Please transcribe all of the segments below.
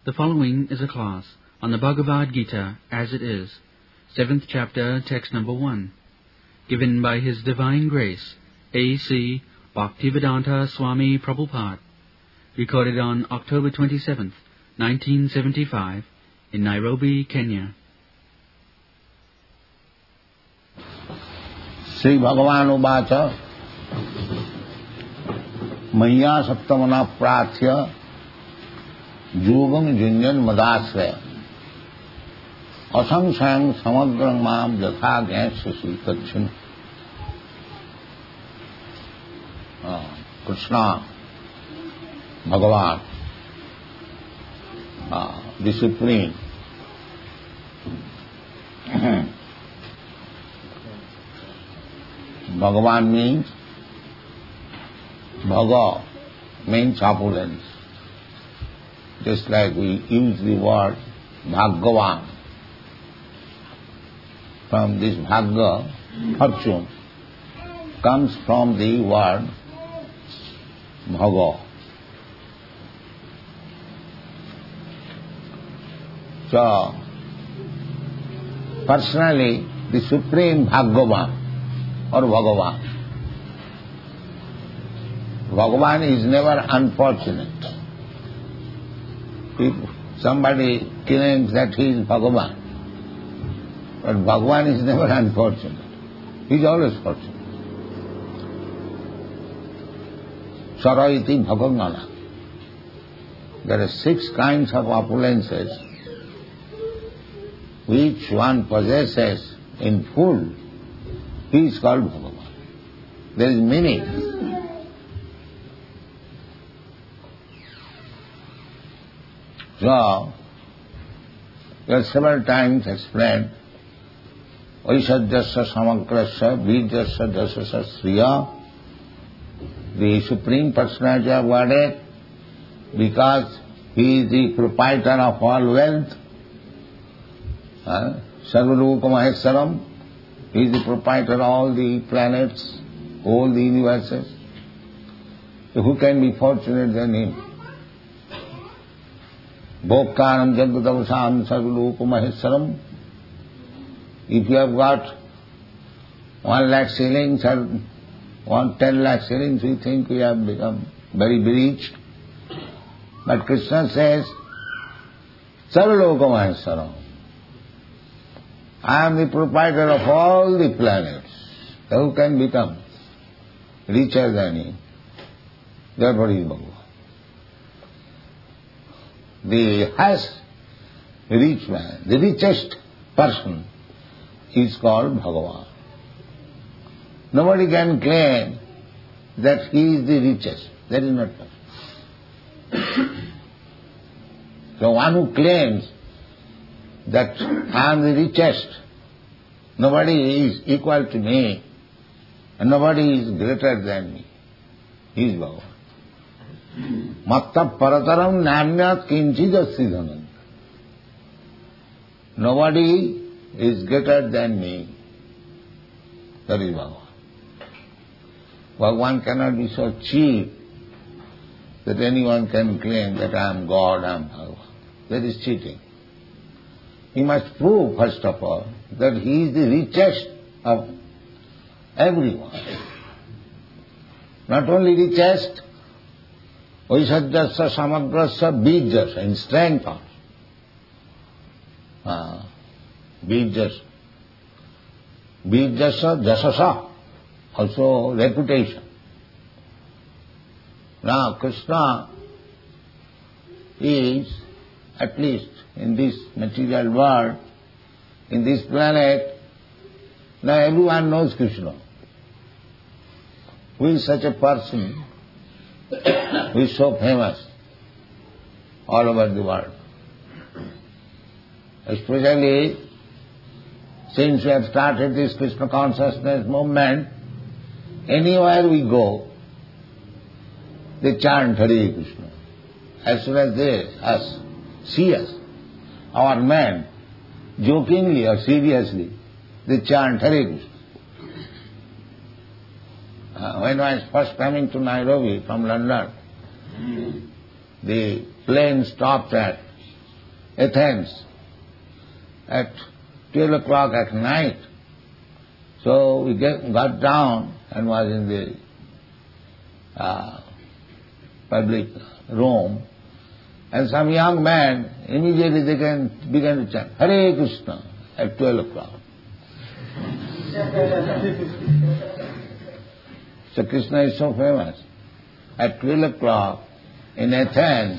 The following is a class on the Bhagavad Gita as it is, 7th chapter, text number 1, given by His Divine Grace, A.C. Bhaktivedanta Swami Prabhupada, recorded on October 27th, 1975, in Nairobi, Kenya. Sri Bhagavan Uvacha Maya Saptamana Prathya Yogam Junjan Madasraya Asamsayam Samagrang Mam Jatha Gyasya Srikachin. Krishna, Bhagavan, the Supreme. Bhagavan means, Bhaga means opulence. Just like we use the word Bhagavan. From this Bhagga, fortune, comes from the word Bhaga. So, personally, the Supreme Bhagavan or Bhagavan. Bhagavan is never unfortunate. If somebody claims that he is Bhagavan, but Bhagavan is never unfortunate. He is always fortunate. Saraiti Bhagavana. There are 6 kinds of opulences which one possesses in full. He is called Bhagavan. There is meaning. So, we have several times explained, Vaishadhyasya Samagrasya Bijasya Dasasya Sriya, the Supreme Personality of Godhead, because He is the proprietor of all wealth, Sarvarupa Maheswaram, He is the proprietor of all the planets, all the universes. So who can be fortunate than Him? Bhokkanam Jagdavasam Sarvarupa Maheswaram. If you have got 1 lakh shillings or 10 lakh shillings, we think we have become very rich. But Krishna says, Sarvaloka Maheswaram. I am the proprietor of all the planets. Who can become richer than Him? Therefore He is Bhagavan. The highest rich man, the richest person is called Bhagavan. Nobody can claim that he is the richest. That is not possible. So one who claims that I am the richest, nobody is equal to me, and nobody is greater than me, he is Bhagavan. Matta parataram nanyat kinchidasya dhanam. Nobody is greater than me. That is Bhagavan. Bhagavan cannot be so cheap that anyone can claim that I am God, I am Bhagavan. That is cheating. He must prove, first of all, that he is the richest of everyone. Not only richest, Vaishadhyasya Samagrasya Bijasya, in strength also. Bijasya. Bijasya Jasasa, also reputation. Now Krishna is, at least in this material world, in this planet, now everyone knows Krishna. Who is such a person who is so famous all over the world? Especially since we have started this Krishna consciousness movement, anywhere we go, they chant Hare Krishna. As soon as they see us, our men, jokingly or seriously, they chant Hare Krishna. When I was first coming to Nairobi from London, the plane stopped at Athens at 12 o'clock at night. So we got down and was in the public room, and some young man, immediately they began to chant, Hare Krishna, at 12 o'clock. So Krishna is so famous. At 12 o'clock in Athens,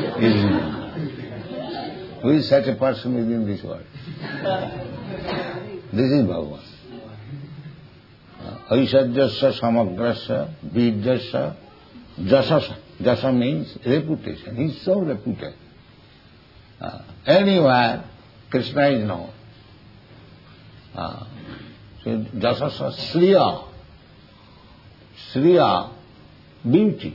who is such a person within this world? This is Bhagavan. Aishajyasya samagrasya bijyasya jasasa. Jasa means reputation. He is so reputed. Anywhere Krishna is known. So jasasa Sriya. Sriya, beauty.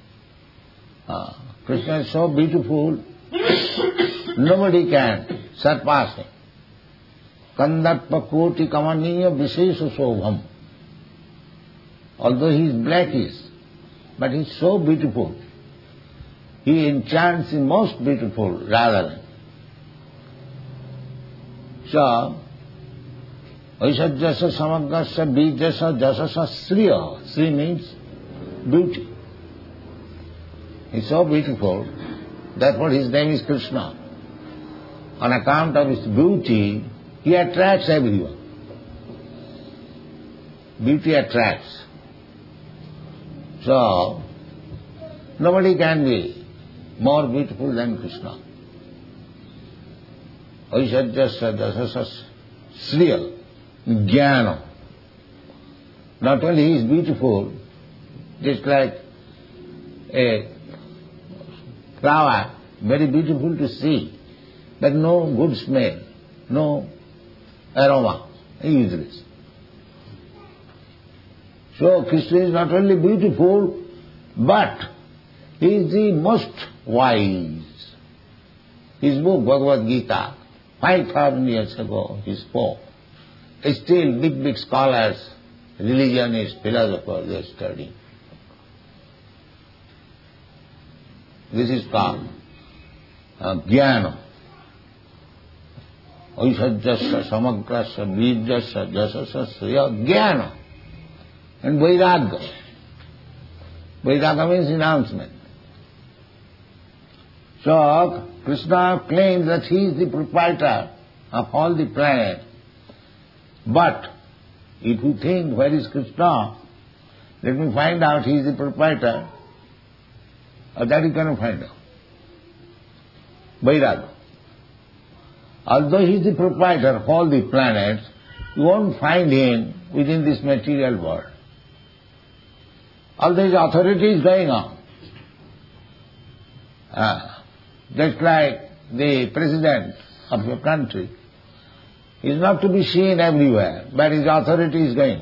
Krishna is so beautiful, nobody can surpass him. Kandarpa koti kamaniya vishesha sobham. Although he is blackish, but he is so beautiful. He enchants in most beautiful Radharani. So, Aishajyasya samagrasya bijyasya jasasa Sriya. Sri means beauty. He is so beautiful, that's what his name is Krishna. On account of his beauty, he attracts everyone. Beauty attracts. So, nobody can be more beautiful than Krishna. Aishajyasya jasasa Sriya. Jnana. Not only he is beautiful, just like a flower, very beautiful to see, but no good smell, no aroma, useless. So Krishna is not only beautiful, but he is the most wise. His book, Bhagavad Gita, 5,000 years ago he spoke. Still big scholars, religionists, philosophers, they are studying. This is called jnana. Aishajyasya samagrasya bijyasya jasasa sriya jnana. And vairagya. Vairagya means renouncement. So Krishna claims that he is the proprietor of all the planets. But if you think, where is Krishna? Let me find out he is the proprietor. That you cannot find out. Vairagya. Although he is the proprietor of all the planets, you won't find him within this material world. Although his authority is going on. Just like the president of your country is not to be seen everywhere, but his authority is going.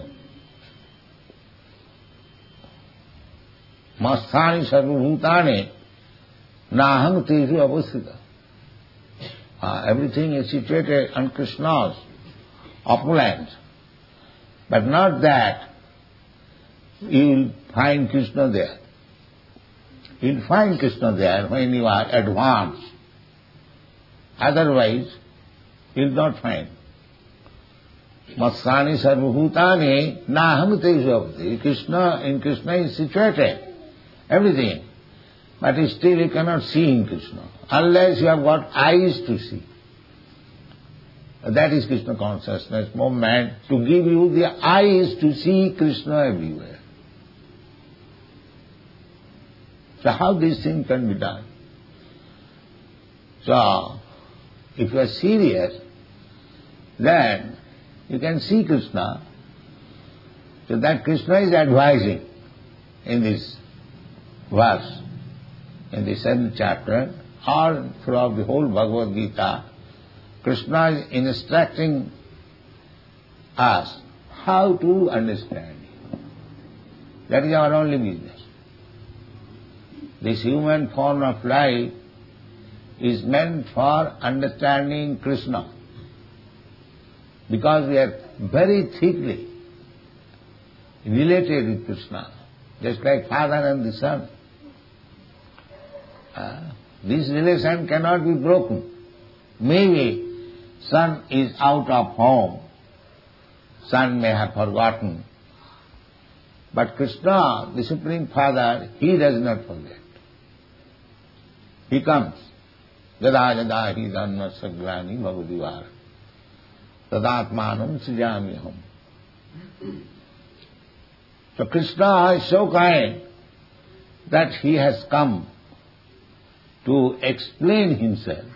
Masthani sarvabhutani naham tesu avasthita. Everything is situated on Krishna's opulence. But not that you will find Krishna there. You will find Krishna there when you are advanced. Otherwise, you will not find. Matsani sarvabhutani naham tesu avasthita. In Krishna is situated everything. But still you cannot see in Krishna, unless you have got eyes to see. That is Krishna consciousness movement, to give you the eyes to see Krishna everywhere. So how this thing can be done? So, if you are serious, then you can see Krishna. So that Krishna is advising in this verse, in the 7th chapter, or throughout the whole Bhagavad Gita, Krishna is instructing us how to understand it. That is our only business. This human form of life is meant for understanding Krishna, because we are very thickly related with Krishna, just like father and the son. This relation cannot be broken. Maybe son is out of home, son may have forgotten. But Krishna, the Supreme Father, he does not forget. He comes. Yada yada hi dhanna sagrani bhavadivar tadatmanam srijamyaham. So Krishna is so kind that he has come to explain himself,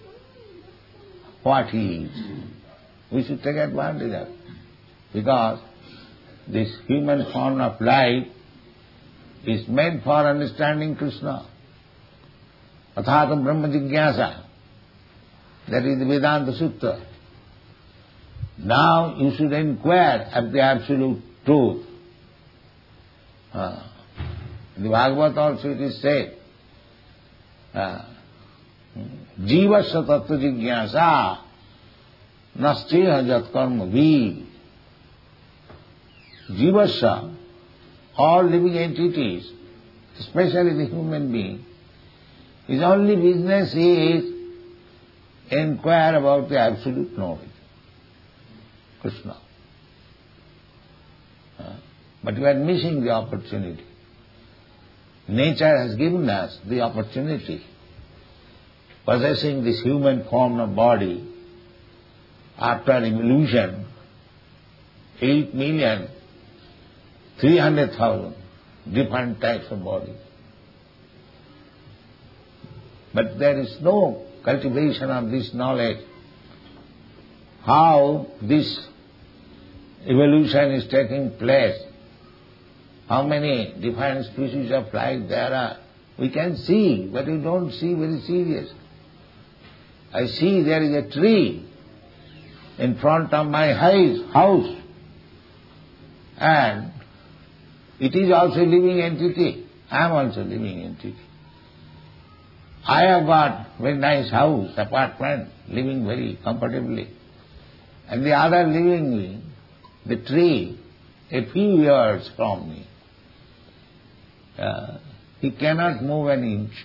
what he is. We should take advantage of it, because this human form of life is meant for understanding Krishna. Athata Brahma Jigyasa. That is the Vedanta Sutta. Now you should inquire at the absolute truth. In the Bhagavad also it is said, Jivasya tattva jigyasa nasteha jat karma vi. Jivasya, all living entities, especially the human being, his only business is inquire about the absolute knowledge, Krishna. But we are missing the opportunity. Nature has given us the opportunity. Possessing this human form of body, after evolution, 8,300,000 different types of bodies. But there is no cultivation of this knowledge, how this evolution is taking place, how many different species of life there are. We can see, but we don't see very seriously. I see there is a tree in front of my house, and it is also a living entity. I am also a living entity. I have got very nice house, apartment, living very comfortably. And the other living being, the tree, a few yards from me, he cannot move an inch.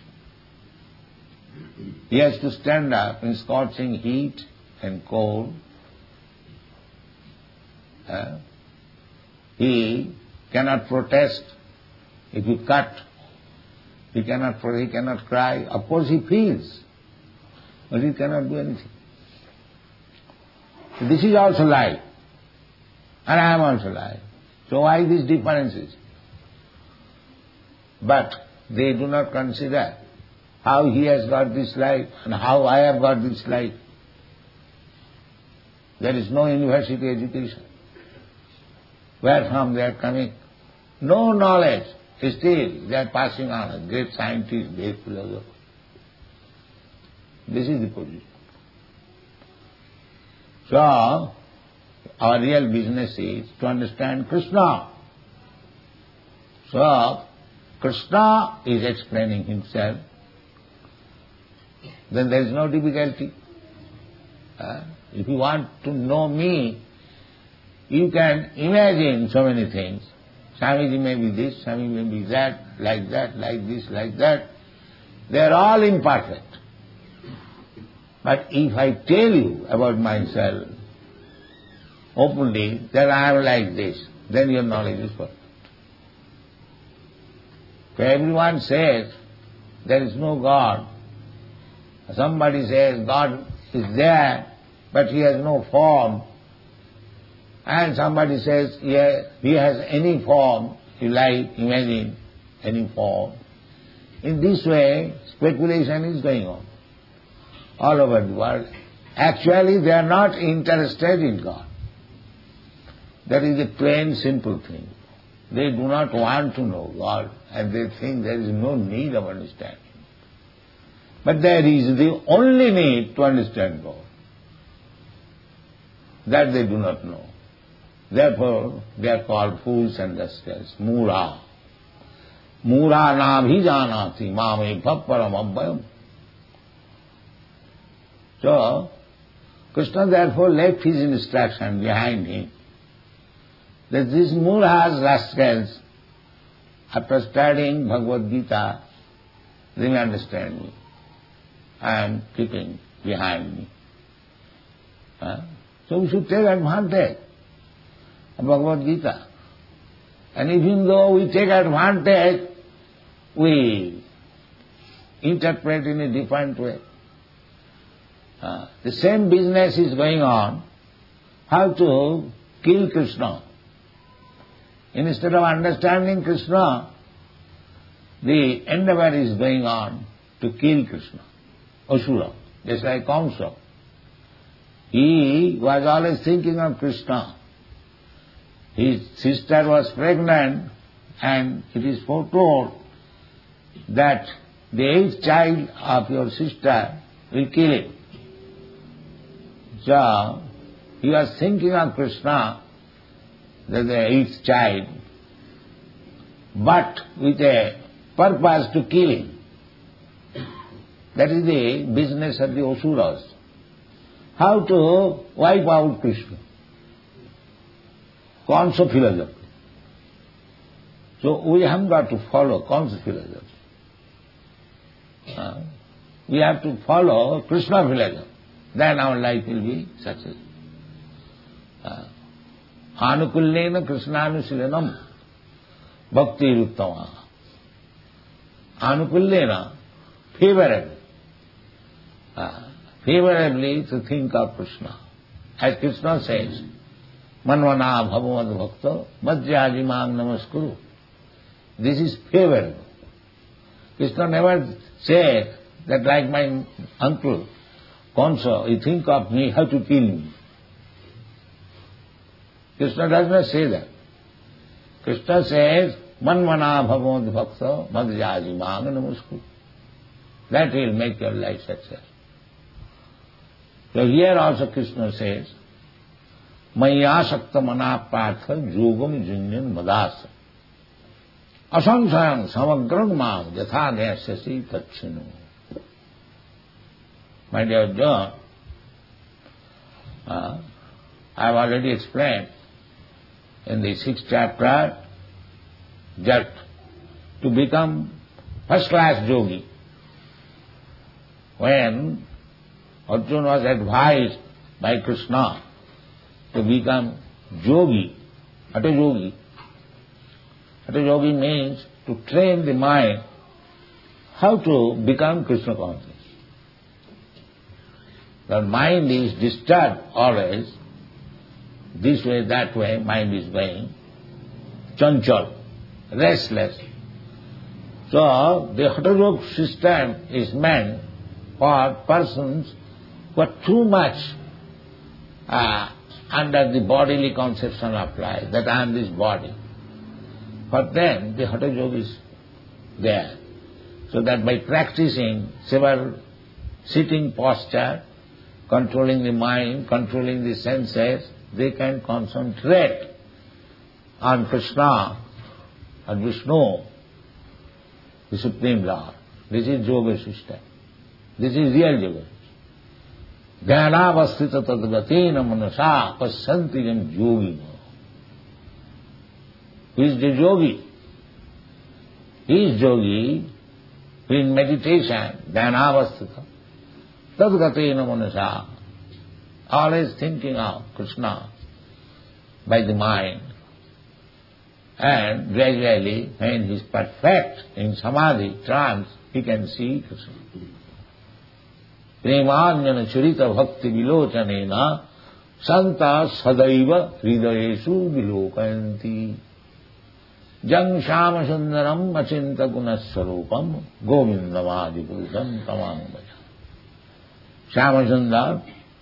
He has to stand up in scorching heat and cold. He cannot protest if you cut. He cannot cry. Of course he feels, but he cannot do anything. So this is also life, and I am also life. So why these differences? But they do not consider how he has got this life and how I have got this life. There is no university education. Where from they are coming? No knowledge. Still they are passing on as great scientists, great philosophers. This is the position. So, our real business is to understand Krishna. So, Krishna is explaining himself. Then there is no difficulty. If you want to know me, you can imagine so many things. Swamiji may be this, Swami may be that, like this, like that. They are all imperfect. But if I tell you about myself openly, that I am like this, then your knowledge is perfect. If everyone says there is no God, somebody says God is there, but he has no form, and somebody says he has any form, you like, imagine any form. In this way, speculation is going on all over the world. Actually, they are not interested in God. That is a plain, simple thing. They do not want to know God, and they think there is no need of understanding. But there is the only need to understand God. That they do not know. Therefore, they are called fools and rascals, Mura. Mura nabhijanati mame bhapparam abhayam. So, Krishna therefore left his instruction behind him, that these Muras, rascals, after studying Bhagavad Gita, they may understand me. I am keeping behind me. So we should take advantage of Bhagavad Gita. And even though we take advantage, we interpret in a different way. The same business is going on, how to kill Krishna. Instead of understanding Krishna, the endeavor is going on to kill Krishna, Asura, just like Kamsa. He was always thinking of Krishna. His sister was pregnant, and it is foretold that the 8th child of your sister will kill him. So, he was thinking of Krishna, that the 8th child, but with a purpose to kill him. That is the business of the Asuras. How to wipe out Krishna. Kamsa philosophy. So we have got to follow Kamsa philosophy. We have to follow Krishna philosophy. Then our life will be successful. Anukullena Krishnanushilanam Bhakti Ruttama. Anukullena, favorably to think of Krishna. As Krishna says, Manvana bhavamad bhakta madhyajimang namaskuru. This is favorable. Krishna never said that like my uncle, Kamsa, you think of me, how to kill me. Krishna does not say that. Krishna says, Manvana bhavamad bhakta madhyajimang namaskuru. That will make your life successful. So here also Krishna says, Maya Shakta Mana Partha Yogam Junyan Madasa Asamsayam Samagrang Mam Yatha Nesyasi Tachinu. My dear John, I have already explained in the 6th chapter that to become first-class yogi, when Arjuna was advised by Krishna to become yogi, Hatha yogi. Hatha yogi means to train the mind how to become Krishna conscious. The mind is disturbed always, this way, that way, mind is going, chanchal, restless. So the Hatha yoga system is meant for persons who are too much under the bodily conception of life, that I am this body. For them, the Hatha yoga is there. So that by practicing several sitting posture, controlling the mind, controlling the senses, they can concentrate on Krishna or Vishnu, the Supreme Lord. This is yoga system. This is real yoga. Dhyanavasthita tadgatina manasa pasyanti yam yogino. Who is the yogi? He is yogi who in meditation, dhyanavasthita tadgatina manasa, always thinking of Krishna by the mind. And gradually, when he is perfect in samadhi, trance, he can see Krishna. Premanjana churita bhakti vilochanena santa sadaiva hridayesu vilokanti jang shama sundaram achinta gunasarupam govindamadi purusham tamam bhaja. Shama Sundar,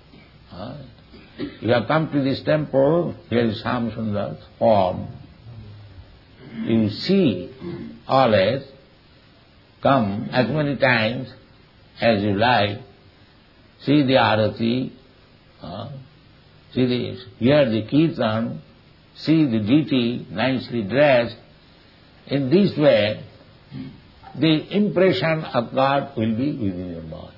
you have come to this temple, here is Shama Sundar's form. You see always, come as many times as you like, see the arati, hear the kirtan, see the deity nicely dressed. In this way, the impression of God will be within your mind.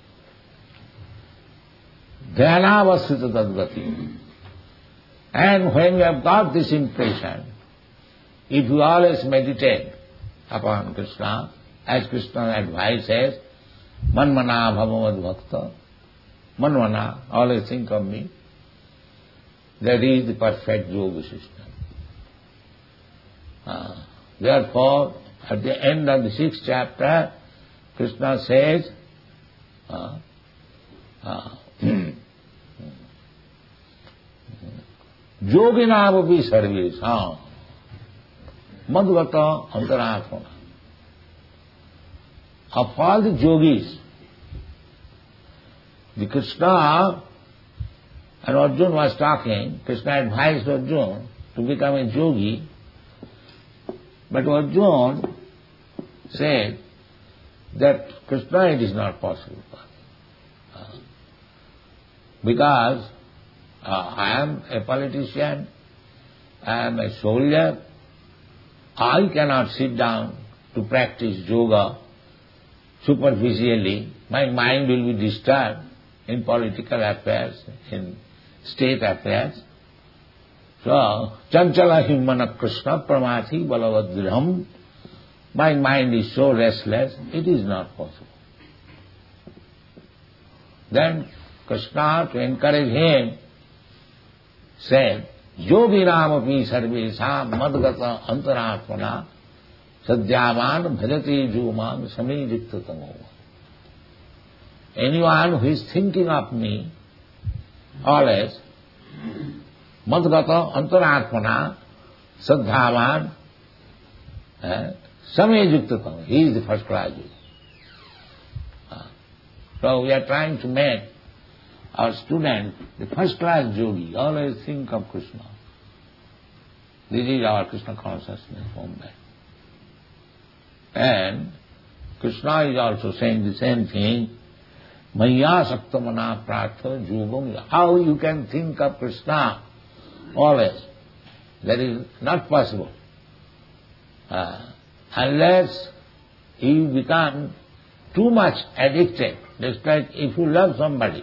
Dhyanavasthita tadgati. And when you have got this impression, if you always meditate upon Krishna, as Krishna advises, manmana bhavamad bhakta, Manvana, always think of me. That is the perfect yoga system. Therefore, at the end of the 6th chapter, Krishna says, Yoginavapi sarvesam madhvata antaratmana. Of all the yogis, the Krishna and Arjuna was talking, Krishna advised Arjuna to become a yogi, but Arjuna said that Krishna it is not possible for me. Because I am a politician, I am a soldier, I cannot sit down to practice yoga superficially. My mind will be disturbed in political affairs, in state affairs. So, chanchala himana Krishna pramati balavadriham. My mind is so restless, it is not possible. Then Krishna, to encourage him, said, Yoginam api sarvesam madgata antaratmana sadhyavan bhajati jumam samijiktatamo. Anyone who is thinking of me always, madgata antaratmana sadhyavan samijiktatamo. He is the first class yogi. So we are trying to make our student the first class yogi. Always think of Krishna. This is our Krishna consciousness movement. And Krishna is also saying the same thing. Maya saktamana pratha yogam. How you can think of Krishna always? That is not possible. Unless you become too much addicted. Just like if you love somebody,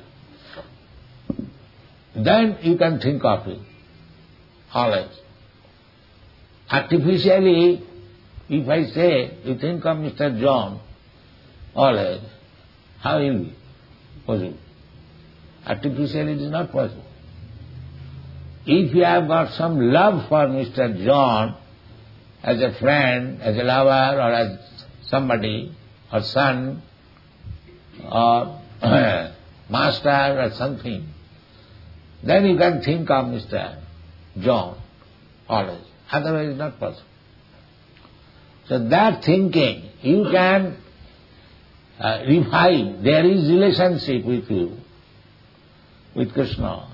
then you can think of him always. Artificially, if I say, you think of Mr. John always, how will it be possible? Artificially it is not possible. If you have got some love for Mr. John as a friend, as a lover, or as somebody, or son, or master, or something, then you can think of Mr. John always. Otherwise it's not possible. So that thinking, you can revive. There is relationship with you, with Krishna.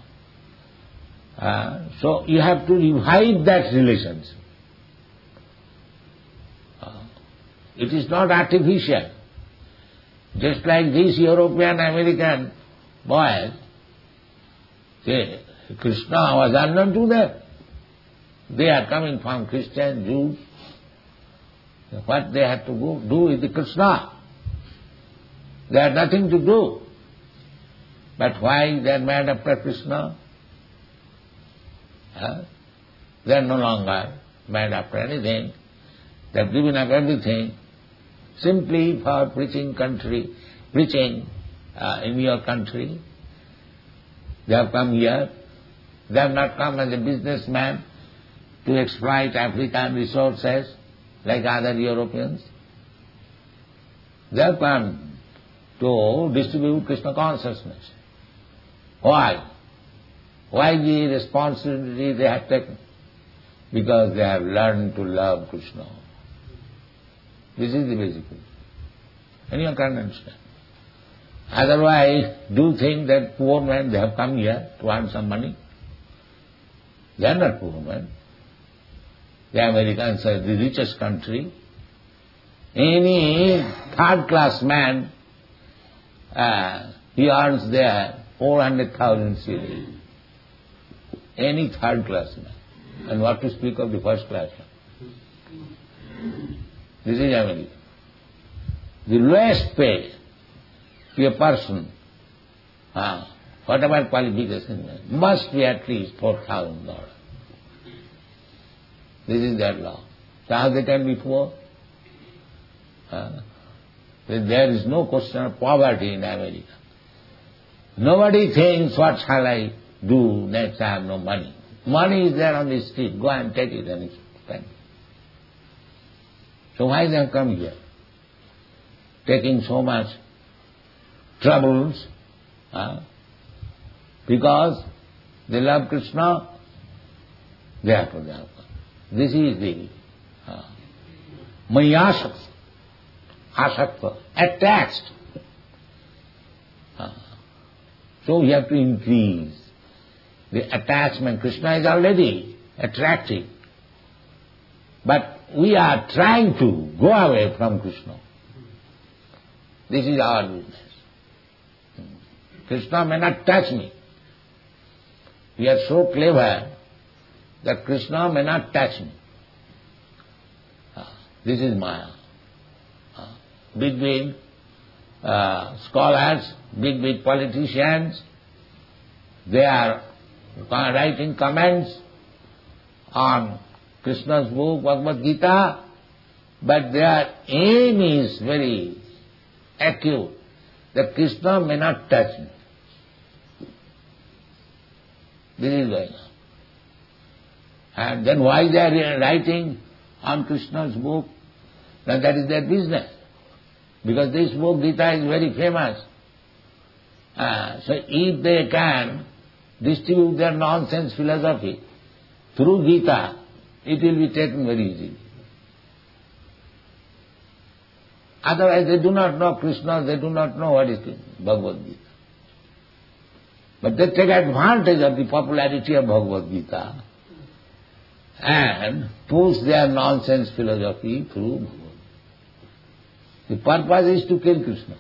So you have to revive that relationship. It is not artificial. Just like these European American boys, Krishna was unknown to them. They are coming from Christian, Jews. What they have to do with the Krishna? They had nothing to do. But why they are mad after Krishna? They are no longer mad after anything. They have given up everything simply for preaching in your country. They have come here. They have not come as a businessman to exploit African resources like other Europeans. They have come to distribute Krishna consciousness. Why? Why the responsibility they have taken? Because they have learned to love Krishna. This is the basic thing. And you can understand. Otherwise, do think that poor men, they have come here to earn some money. They are not poor men. The Americans are the richest country. Any third-class man, he earns there 400,000 cedis. Any third-class man. And what to speak of the first-class man? This is America. The lowest pay to a person, whatever qualification, must be at least $4,000. This is their law. So how they can be poor? There is no question of poverty in America. Nobody thinks, what shall I do next? I have no money. Money is there on the street. Go and take it and spend. So why they have come here? Taking so much troubles, because they love Krishna, therefore they have come. This is the Mayasakta, asakta, attached. So we have to increase the attachment. Krishna is already attractive, but we are trying to go away from Krishna. This is our business. Krishna may not touch me. We are so clever that Krishna may not touch me. This is Maya. Big scholars, big politicians, they are writing comments on Krishna's book, Bhagavad Gita, but their aim is very acute, that Krishna may not touch me. This is going on. And then why they are writing on Krishna's book? Now that is their business. Because this book, Gita, is very famous. So if they can distribute their nonsense philosophy through Gita, it will be taken very easily. Otherwise they do not know Krishna, they do not know what is Bhagavad Gita. But they take advantage of the popularity of Bhagavad Gita and push their nonsense philosophy through Bhagavad Gita. The purpose is to kill Krishna.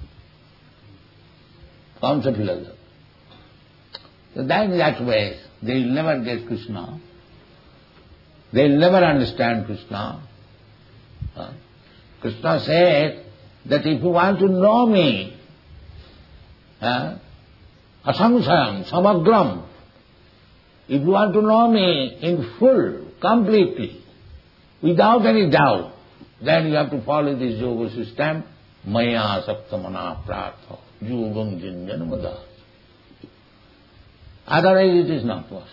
Kamsa philosophy. So that way they will never get Krishna. They will never understand Krishna. Krishna said that if you want to know me, asamsayam, samagram, if you want to know me in full, completely, without any doubt, then you have to follow this yoga system, maya saptamana prartha, yogam jinjanamada. Otherwise it is not possible.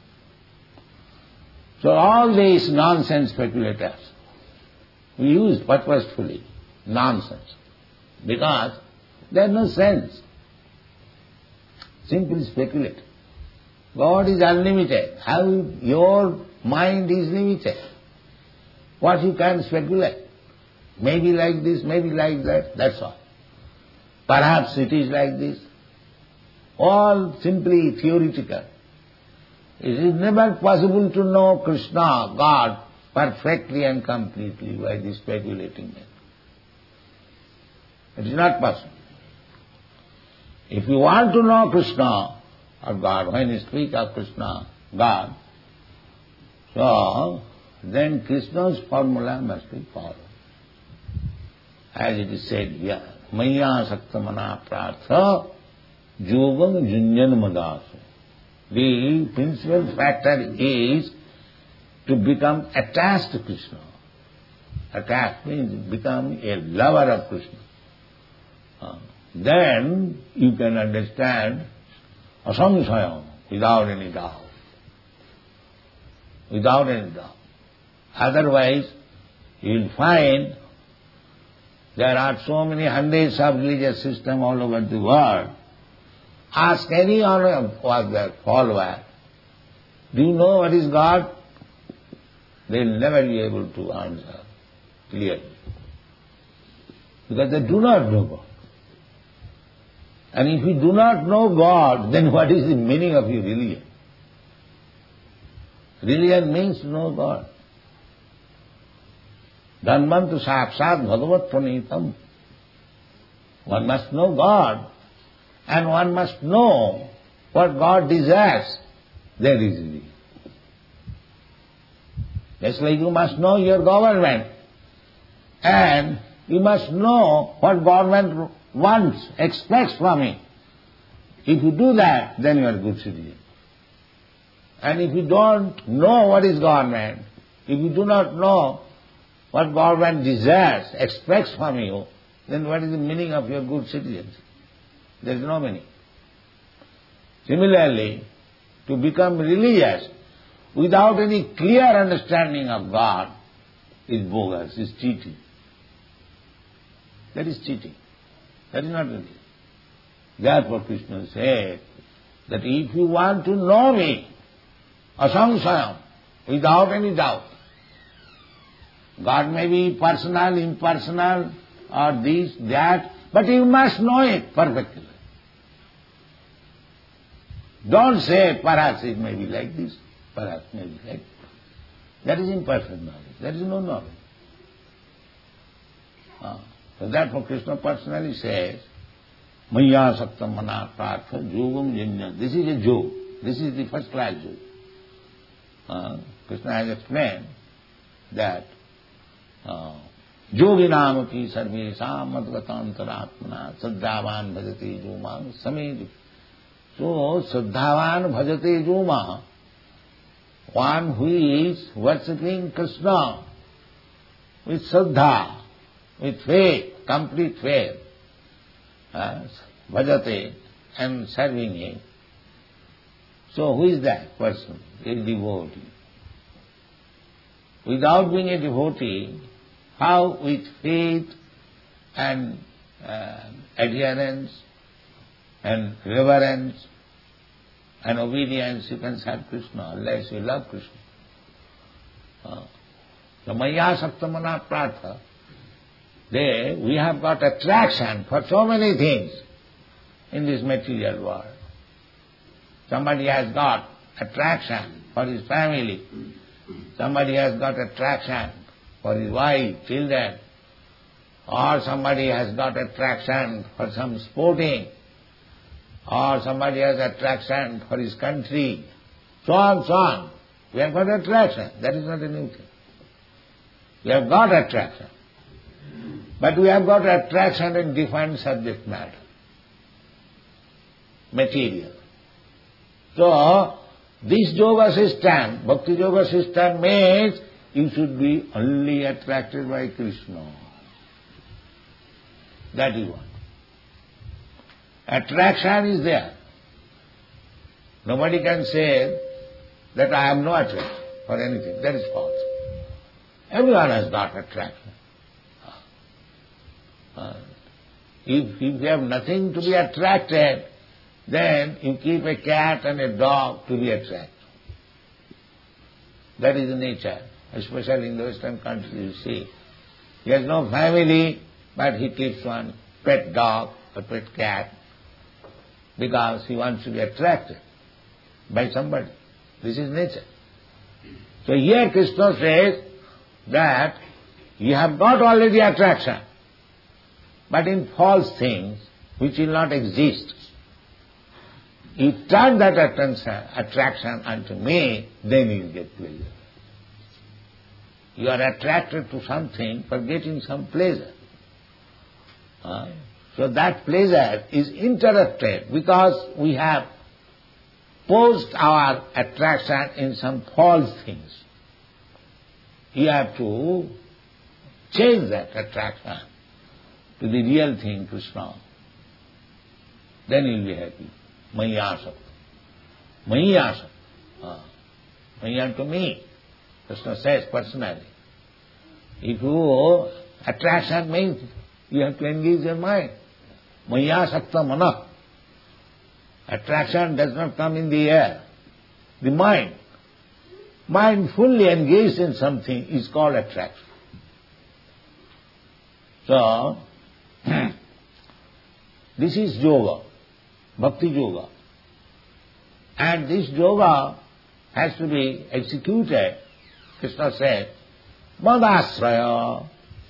So all these nonsense speculators, we use purposefully nonsense, because there is no sense. Simply speculate. God is unlimited. How your mind is limited? What you can speculate? Maybe like this, maybe like that, that's all. Perhaps it is like this. All simply theoretical. It is never possible to know Krishna, God, perfectly and completely by this speculating method. It is not possible. If you want to know Krishna or God, when you speak of Krishna, God, so then Krishna's formula must be followed. As it is said here, Maya Saktamana Prartha Yogam Junjan Madasu. The principal factor is to become attached to Krishna. Attached means become a lover of Krishna. Then you can understand asamsayam without any doubt. Without any doubt. Otherwise, you will find there are so many hundreds of religious systems all over the world. Ask any one of their followers, do you know what is God? They will never be able to answer clearly. Because they do not know God. And if you do not know God, then what is the meaning of your religion? Religion means to know God. Dhanmantu sakshat bhagavat pranitam. One must know God, and one must know what God desires. That is religion. Just like you must know your government, and you must know what government wants, expects from it. If you do that, then you are a good citizen. And if you don't know what is government, if you do not know what government desires, expects from you, then what is the meaning of your good citizenship? There is no meaning. Similarly, to become religious without any clear understanding of God is bogus, is cheating. That is cheating. That is not religion. Therefore Krishna said that if you want to know me, asamsayam, without any doubt, God may be personal, impersonal, or this, that, but you must know it perfectly. Don't say, perhaps it may be like this, perhaps it may be like that. That is imperfect knowledge. That is no knowledge. So therefore Krishna personally says, Maya Saktam Mana Partha Yogam Janya. This is a yoga. This is the first class yoga. Krishna has explained that Yoginamapi sarvesam madgatantaratmana saddhavan bhajate joma samedi. So, saddhavan bhajate joma, one who is worshipping Krishna with saddha, with faith, complete faith, bhajate, and serving him. So, who is that person? A devotee. Without being a devotee, how with faith and adherence and reverence and obedience you can serve Krishna unless you love Krishna? So Maya Saktamana Pratha, there we have got attraction for so many things in this material world. Somebody has got attraction for his family. Somebody has got attraction for his wife, children. Or somebody has got attraction for some sporting. Or somebody has attraction for his country. So on, so on. We have got attraction. That is not a new thing. We have got attraction. But we have got attraction in different subject matter. Material. So, this yoga system, bhakti yoga system means you should be only attracted by Krishna. That is one. Attraction is there. Nobody can say that I have no attraction for anything. That is false. Everyone has got attraction. If you have nothing to be attracted, then you keep a cat and a dog to be attracted. That is the nature, especially in the Western countries you see. He has no family, but he keeps one pet dog or pet cat because he wants to be attracted by somebody. This is nature. So here Krishna says that you have got already attraction, but in false things which will not exist. You turn that attraction unto me, then you will get pleasure. You are attracted to something for getting some pleasure. So that pleasure is interrupted because we have posed our attraction in some false things. You have to change that attraction to the real thing, Krishna. Then you will be happy. Maya Sakta. Maya Sakta. Maya to me. Krishna says personally. If you, attraction means you have to engage your mind. Maya Sakta Mana. Attraction does not come in the air. The mind. Mind fully engaged in something is called attraction. So, this is yoga. Bhakti yoga. And this yoga has to be executed, Krishna said, Madasraya.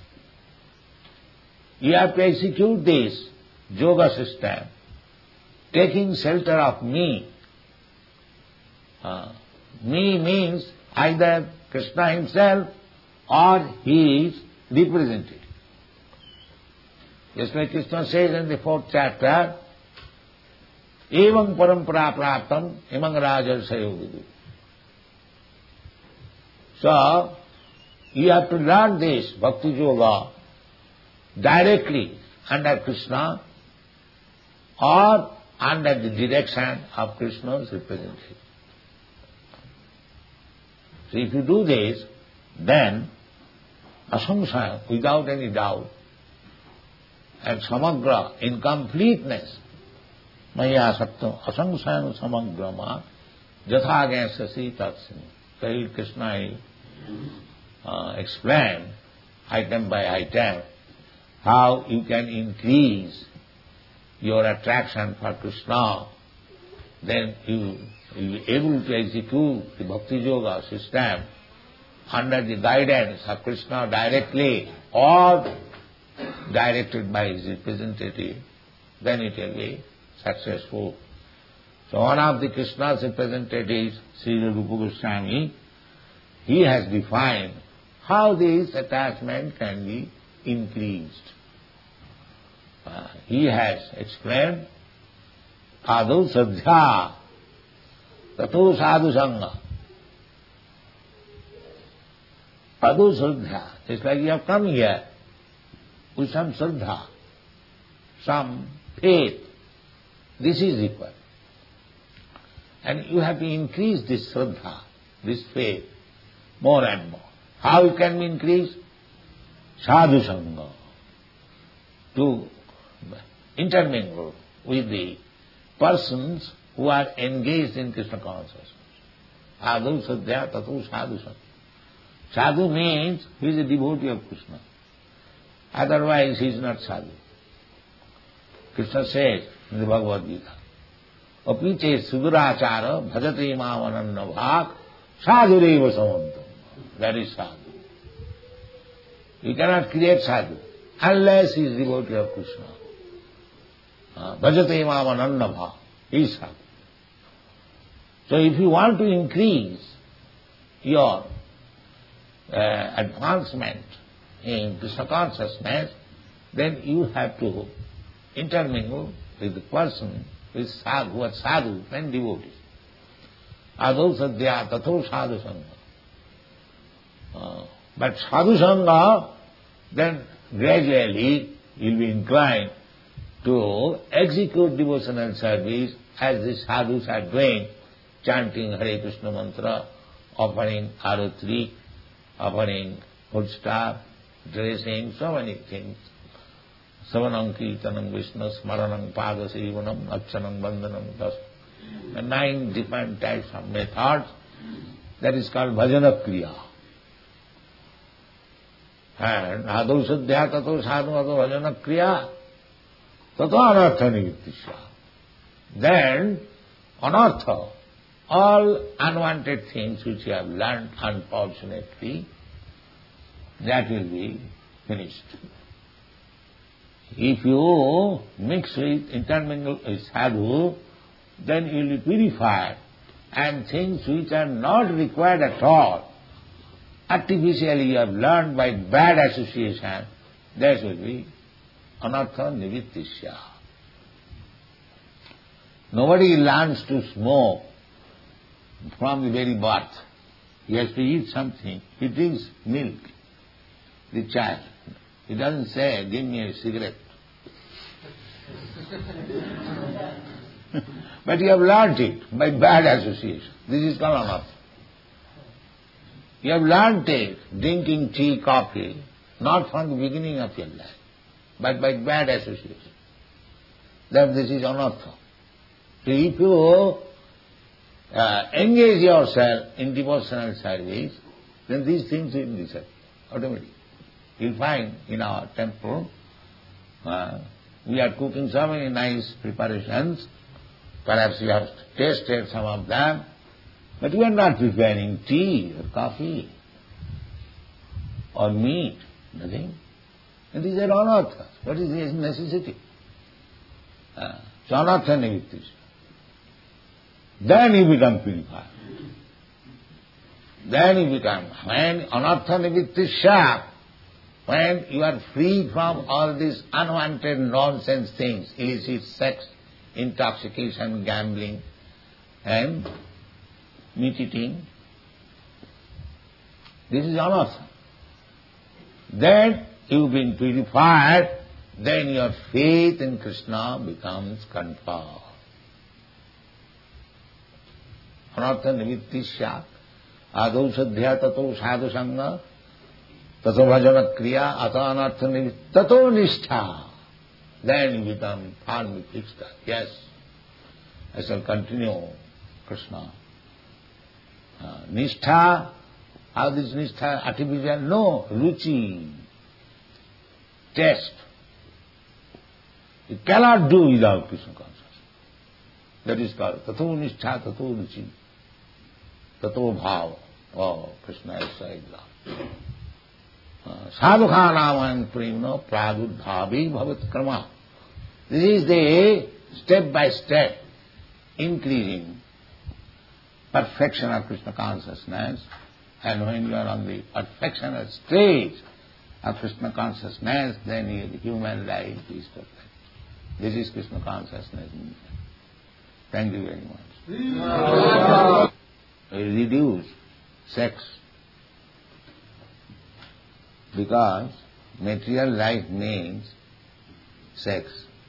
You have to execute this yoga system, taking shelter of me. Me means either Krishna himself or his representative. Just like Krishna says in the 4th chapter, Evam parampara praptam imang rajarsayo vidu. So, you have to learn this bhakti yoga directly under Krishna or under the direction of Krishna's representative. So if you do this, then asamsaya, without any doubt, and samagra, in completeness, maya sattam asamsayam samagrama jatha gansasi tatsini. So Krishna explained item by item how you can increase your attraction for Krishna, then you will be able to execute the Bhakti Yoga system under the guidance of Krishna directly or directed by his representative, then it will be successful. So one of the Krishna's representatives, Srila Rupa Goswami, he has defined how this attachment can be increased. He has explained, Adu Sadhya, Tato Sadhu Sangha. Adu Sadhya, it's like you have come here with some Sadha, some faith. This is required. And you have to increase this Sadha, this faith, more and more. How it can be increased? Sadhu Sangha. To intermingle with the persons who are engaged in Krishna consciousness. Adu Sadhya Tatu Sadhu Sangha. Sadhu means he is a devotee of Krishna. Otherwise he is not sadhu. Krishna says in the Bhagavad Gita, Apiche sudurachara bhajate mamananna bhak sadhureva samantam. That is sadhu. You cannot create sadhu unless he is devotee of Krishna. Bhajate mamananna bhak. He is sadhu. So if you want to increase your advancement in Krishna consciousness, then you have to intermingle with the person who is sadhu, who are sadhu and devotees. Adu sadhya tatho sadhu sangha. But sadhu sangha, then gradually you will be inclined to execute devotional service as the sadhus are doing, chanting Hare Krishna mantra, offering arutri, offering foodstuff, dressing, so many things. Savanam kirtanam Vishnu, smaranam pada sevanam, achanam bandhanam tas. 9 different types of methods. That is called bhajana kriya. And adu sadhya tato sadhu adu bhajana kriya tato anartha nivrittisya. Then anartha, all unwanted things which you have learned unfortunately, that will be finished. If you mix with, intermingle with sadhu, then you will be purified, and things which are not required at all, artificially you have learned by bad association, that will be anartha nivrittisya. Nobody learns to smoke from the very birth. He has to eat something. He drinks milk, the child. He doesn't say, give me a cigarette. But you have learnt it by bad association. This is called anartha. You have learnt it, drinking tea, coffee, not from the beginning of your life, but by bad association. Then this is anartha. So if you engage yourself in devotional service, then these things will disappear automatically. You'll find in our temple, we are cooking so many nice preparations. Perhaps you have tasted some of them, but we are not preparing tea or coffee or meat, nothing. And these are anarthas. What is the necessity? So anartha nivrittisya. Then you become purified. Then you become, when anartha nivrittisya, when you are free from all these unwanted nonsense things, illicit sex, intoxication, gambling, and meat eating, this is anartha. Then you've been purified, then your faith in Krishna becomes confirmed. anartha nivitti syat, adau sadhya tato sadhu sangha, tato bhajana kriya, ata anartha nivitti, tato nishtha. Then you become firmly fixed. Yes, I shall continue Krishna. Nishtha, how this nishtha artificial? No, ruchi, taste. You cannot do without Krishna consciousness. That is called tato nishtha, tato ruchi, tato bhava. Oh, Krishna has said that. Sadhukha naman premno pradudbhavi bhavat krama. This is the step by step increasing perfection of Krishna consciousness, and when you are on the perfectional stage of Krishna consciousness, then your human life is perfect. This is Krishna consciousness movement. Thank you very much. Reduce sex, because material life means sex.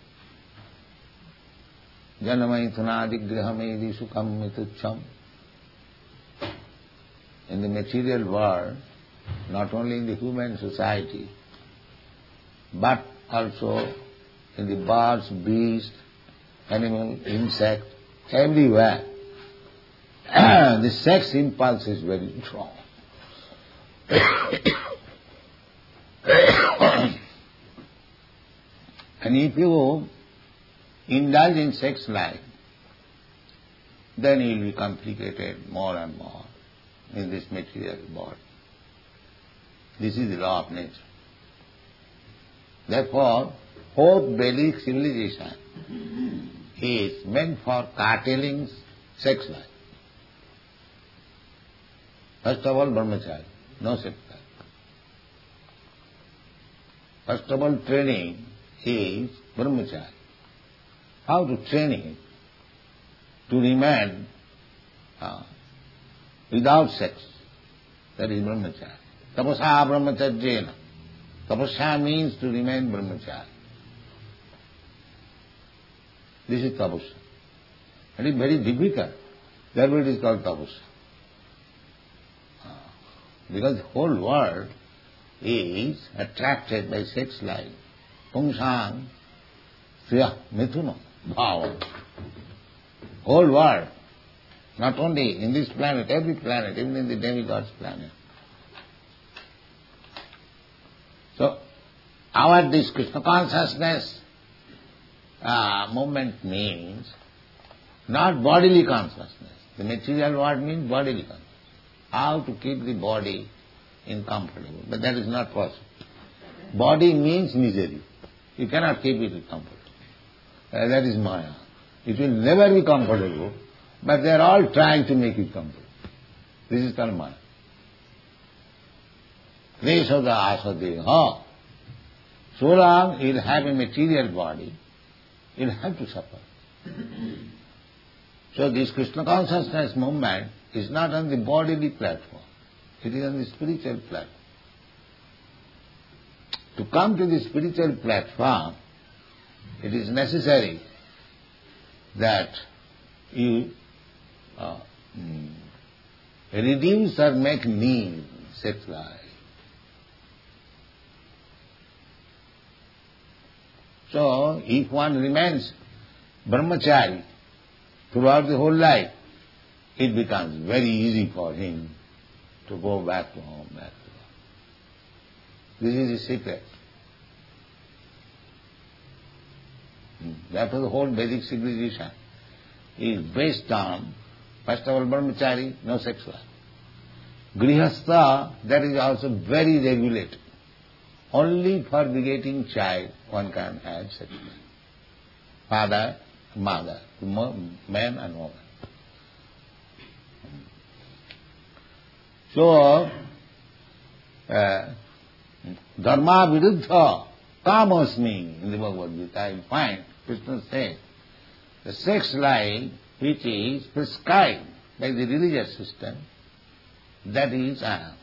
Janamaithunadigriham sukam mitucham. In the material world, not only in the human society, but also in the birds, beasts, animal, insect, everywhere, the sex impulse is very strong. And if you indulge in sex life, then you will be complicated more and more in this material body. This is the law of nature. Therefore, whole Vedic civilization is meant for curtailing sex life. First of all, brahmacharya, no sex life. First of all, training is brahmacharya. How to train it to remain without sex? That is brahmacharya. Tapasa brahmacharyena. Tapasya means to remain brahmacharya. This is tapasya. It is very difficult. Therefore it is called tapasya. Because the whole world is attracted by sex life. Pungsang, Sriya, Mithuna, Bhava. Whole world, not only in this planet, every planet, even in the demigod's planet. So, our this Krishna consciousness movement means not bodily consciousness. The material world means bodily consciousness. How to keep the body in comfortable, but that is not possible. Body means misery. You cannot keep it in comfort. That is Maya. It will never be comfortable, but they are all trying to make it comfortable. This is called Maya. Resada asadeha. So long you will have a material body, you will have to suffer. So this Krishna consciousness movement is not on the bodily platform. It is on the spiritual platform. To come to the spiritual platform, it is necessary that you reduce or make nil sex life. So, if one remains brahmachari throughout the whole life, it becomes very easy for him to go back to home, back to home. This is the secret. Therefore the whole Vedic civilization is based on, first of all, brahmachari, no sex life. Grihastha, that is also very regulated. Only for begetting child one can have sex life. Father, mother, man and woman. So, dharma viruddha kamasmi in the Bhagavad Gita, I find Krishna says the sex life which is prescribed by the religious system, that is anam.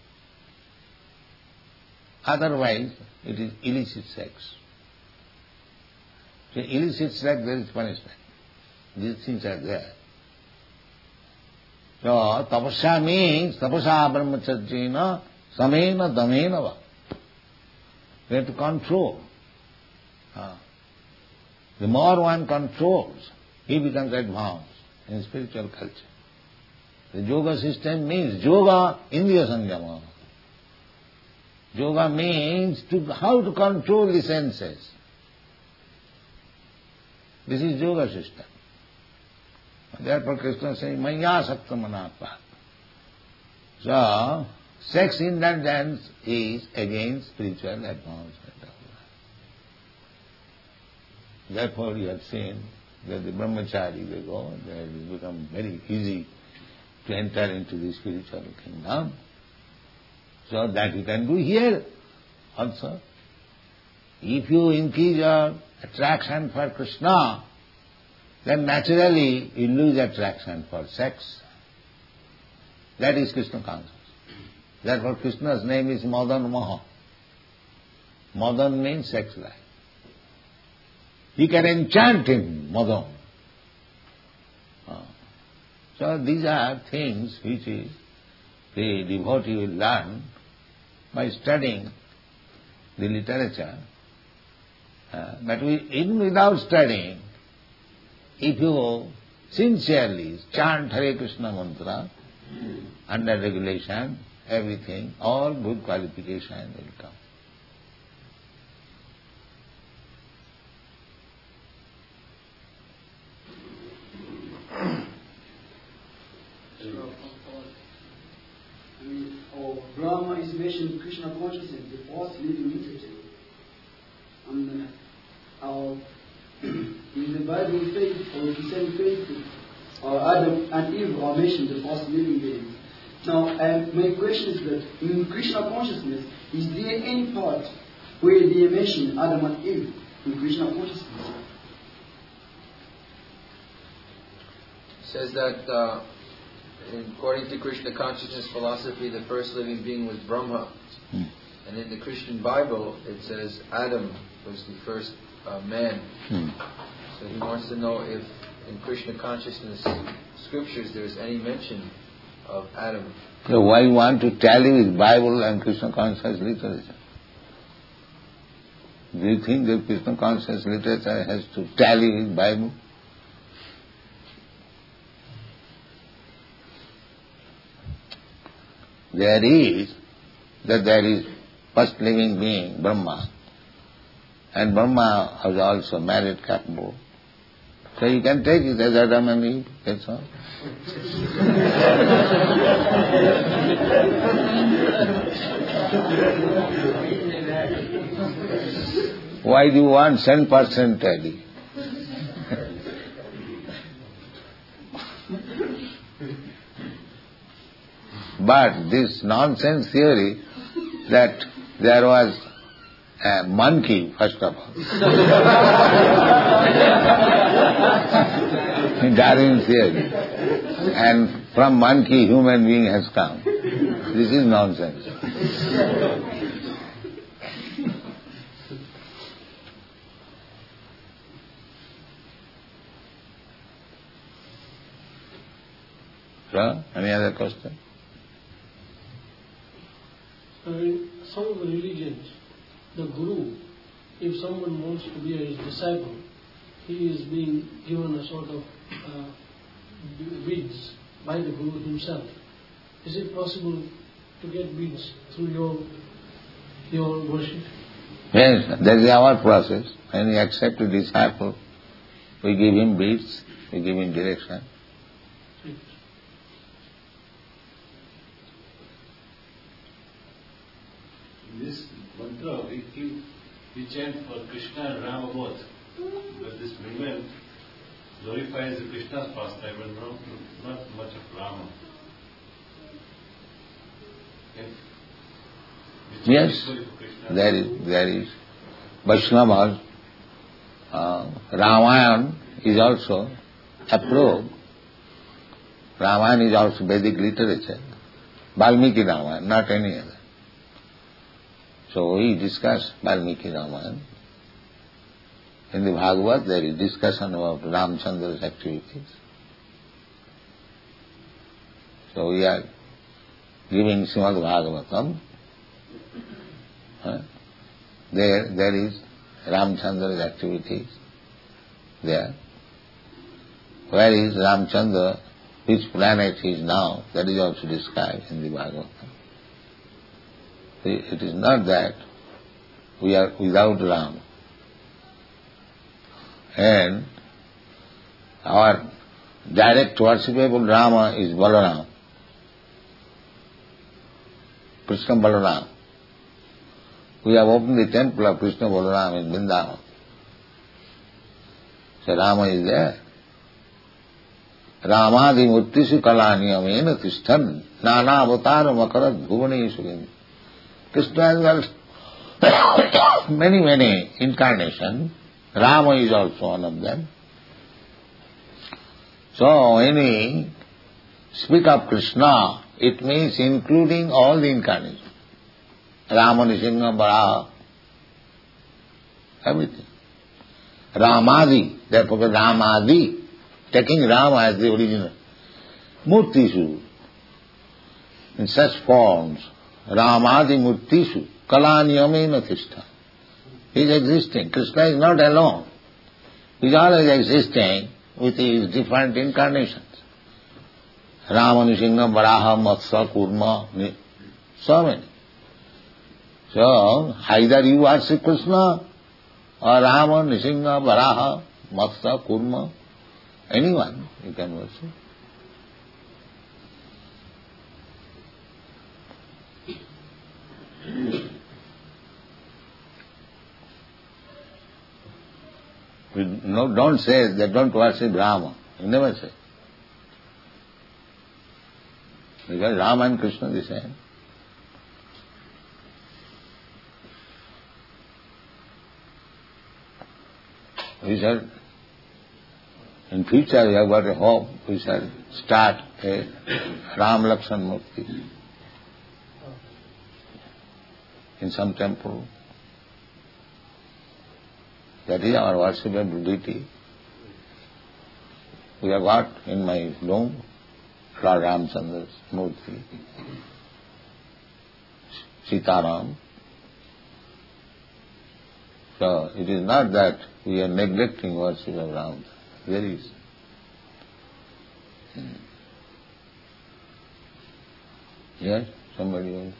Otherwise, it is illicit sex. So illicit sex, there is punishment. These things are there. So, tapasya means tapasya brahmacharjena samena damena va. We have to control. The more one controls, he becomes advanced in spiritual culture. The yoga system means yoga indriya samyama. Yoga means how to control the senses. This is yoga system. Therefore Krishna is saying, Maya sakta manapa. So, sex indulgence is against spiritual advancement. Therefore you have seen that the brahmachari, they go, they become very easy to enter into the spiritual kingdom. So that you can do here also. If you increase your attraction for Krishna, then naturally you lose attraction for sex. That is Krishna consciousness. Therefore Krishna's name is Madan Maha. Madan means sex life. You can enchant him, Madan. So these are things which is the devotee will learn by studying the literature. But even without studying, if you sincerely chant Hare Krishna mantra, under regulation, everything, all good qualification will come. Brahma is mentioned in Krishna consciousness, the fourth living entity. And in the Bible faith, or the same faith, Adam and Eve are mentioned the fourth living beings. Now, my question is that in Krishna consciousness, is there any part where they mention Adam and Eve in Krishna consciousness? It says that according to Krishna consciousness philosophy, the first living being was Brahma. And in the Christian Bible, it says Adam was the first man. So he wants to know if in Krishna consciousness scriptures there is any mention of Adam. So why you want to tally with Bible and Krishna consciousness literature? Do you think that Krishna consciousness literature has to tally with Bible? There is first living being, Brahma. And Brahma was also married couple. So you can take it as Adam and Eve, that's all. Why do you want 10% tally? But this nonsense theory that there was a monkey, first of all. Darwin's theory. And from monkey, human being has come. This is nonsense. So, any other question? In some of the religions, the guru, if someone wants to be his disciple, he is being given a sort of beads by the guru himself. Is it possible to get beads through your worship? Yes, that is our process. When we accept a disciple, we give him beads, we give him direction. This mantra, we chant for Krishna and Rama both. But this movement glorifies the Krishna's pastime and not much of Rama. Yes, there is. Vaishnavas, Ramayana is also approved. Ramayana is also Vedic literature. Valmiki Ramayana, not any other. So we discuss Valmiki Ramayana. In the Bhagavad there is discussion about Ramchandra's activities. So we are giving Srimad Bhagavatam. There is Ramchandra's activities there. Where is Ramchandra? Which planet he is now? That is also described in the Bhagavatam. It is not that we are without Ram. And our direct worshipable Rama is Balaram. Krishna Balaram. We have opened the temple of Krishna Balaram in Vrindavan. So Rama is there. Ramadi murtisu kalaniyamena tishtan nana avatara makarat bhuvaneshu. Krishna has many incarnations. Rama is also one of them. So when we speak of Krishna, it means including all the incarnations. Rama, Nrsimha, Varaha, everything. Ramadi, therefore Ramadi, taking Rama as the original. Murtishu, in such forms, Ramadi Murtishu, Kalanyamena Tishta. He is existing. Krishna is not alone. He is always existing with his different incarnations. Rama, Nrsimha, Varaha, Matsya, Kurma, so many. So, either you worship Krishna or Rama, Nrsimha, Varaha, Matsya, Kurma, anyone you can worship. Don't say that don't worship Rama. You never say. Because Rama and Krishna are the same. We said, in future we have got a hope, we shall start a Ram Lakshan Murti in some temple. That is our worshipable deity. We have got in my room Lord Ramchandra's Murti, Sitaram. So it is not that we are neglecting worship of Ram. There is. Yes, somebody else.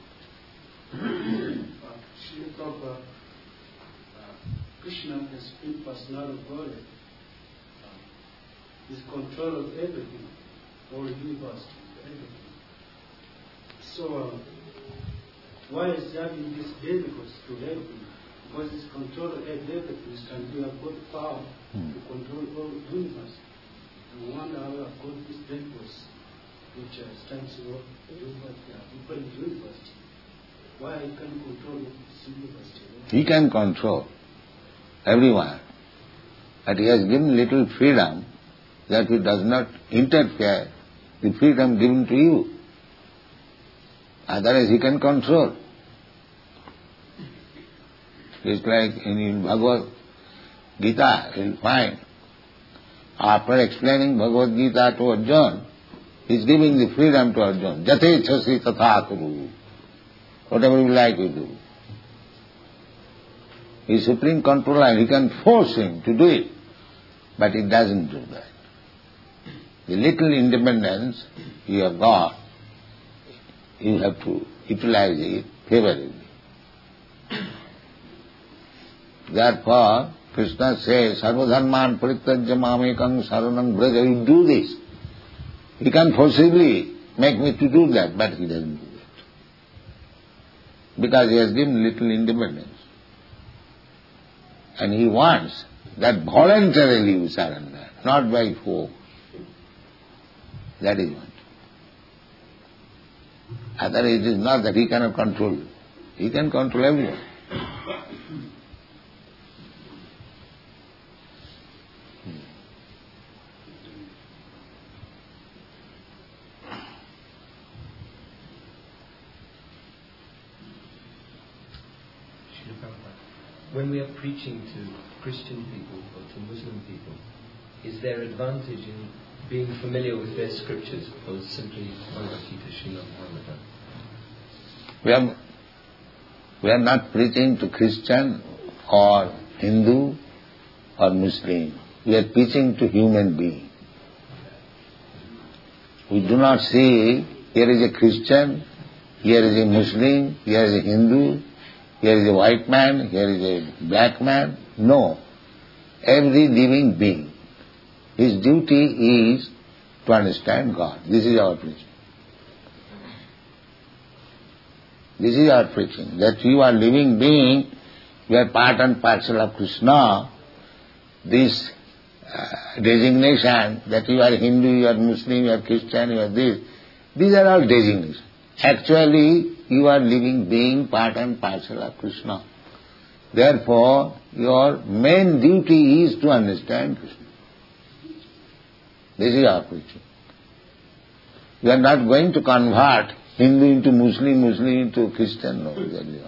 Srila Prabhupada, Krishna has been personal Godhead. He's control of everything, all universe, everything. So why is having this difficult to help him? Because his control of everything can be a good power to control all the universe. And we wonder how we have got these temples which stands for different university. Why he can control this university? He can control everyone. But he has given little freedom that he does not interfere the freedom given to you. Otherwise he can control. It's like in Bhagavad Gita, you'll find, after explaining Bhagavad Gita to Arjuna, he's giving the freedom to Arjuna. Jate chasi tatha kuru. Whatever you like you do. He's supreme controller, he can force him to do it, but he doesn't do that. The little independence you have got, you have to utilize it favorably. Therefore, Krishna says, Sarvadharman parityajya mamekam saranam braja. You do this. He can forcibly make me to do that, but he doesn't do that. Because he has given little independence. And he wants that voluntarily you surrender, not by force. That is what. Otherwise it is not that he cannot control you. He can control everyone. When we are preaching to Christian people or to Muslim people, is there advantage in being familiar with their scriptures was simply Bhagavad Gita, Srimad Bhagavatam. We are not preaching to Christian or Hindu or Muslim. We are preaching to human being. We do not say, here is a Christian, here is a Muslim, here is a Hindu, here is a white man, here is a black man. No. Every living being. His duty is to understand God. This is our preaching. This is our preaching. That you are living being, you are part and parcel of Krishna. This designation that you are Hindu, you are Muslim, you are Christian, you are this, these are all designations. Actually, you are living being, part and parcel of Krishna. Therefore, your main duty is to understand Krishna. This is our preaching. We are not going to convert Hindu into Muslim, Muslim into Christian. No, that is not.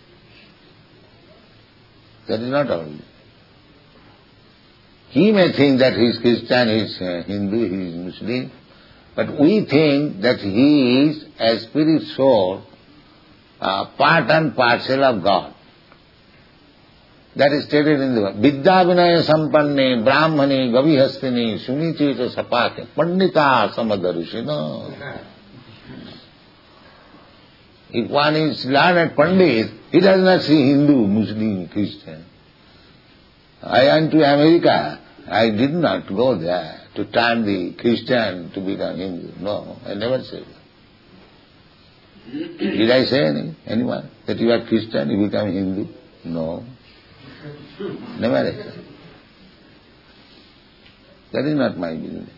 That is not our view. He may think that he is Christian, he is Hindu, he is Muslim, but we think that he is a spirit soul, part and parcel of God. That is stated in the word. Vidya vinaya sampanne, brahmane, gavihastini, sunichita sapake, pandita samadarushina. If one is learned Pandit, he does not see Hindu, Muslim, Christian. I went to America. I did not go there to turn the Christian to become Hindu. No, I never said that. Did I say anyone that you are Christian, you become Hindu? No. Never I said. That is not my business.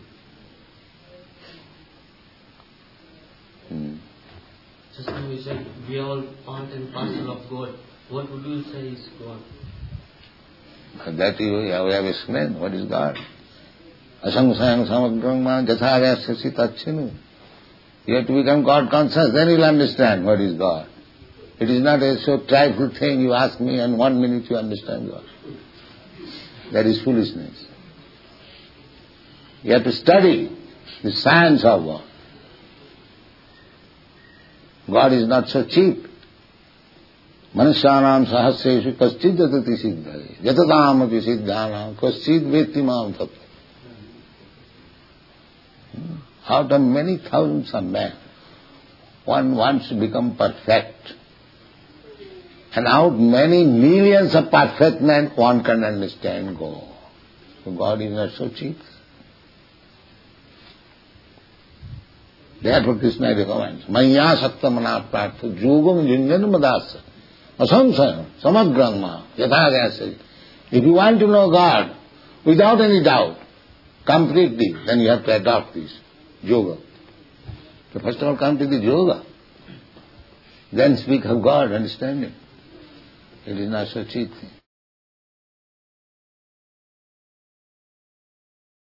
Just now you said we are all part and parcel of God. What would you say is God? That we have explained what is God. Asangsayang samagrangma jathavasyasi tatchinu. You have to become God conscious, then you will understand what is God. It is not a so trifle thing you ask me and 1 minute you understand God. That is foolishness. You have to study the science of God. God is not so cheap. Manusyanam sahasreshu kaschid jatati siddhare. Jatatam api siddhanam kaschid vettimam tattva. Out of many thousands of men, one wants to become perfect. And out many millions of perfect men, one can understand God. So God is not so cheap. Therefore Krishna recommends, Maya sattamana prartha yogam junjan madasa asamsayam samagrangma yathagasa. If you want to know God without any doubt, completely, then you have to adopt this yoga. So first of all come to the yoga. Then speak of God, understand Him. It is not so cheap thing.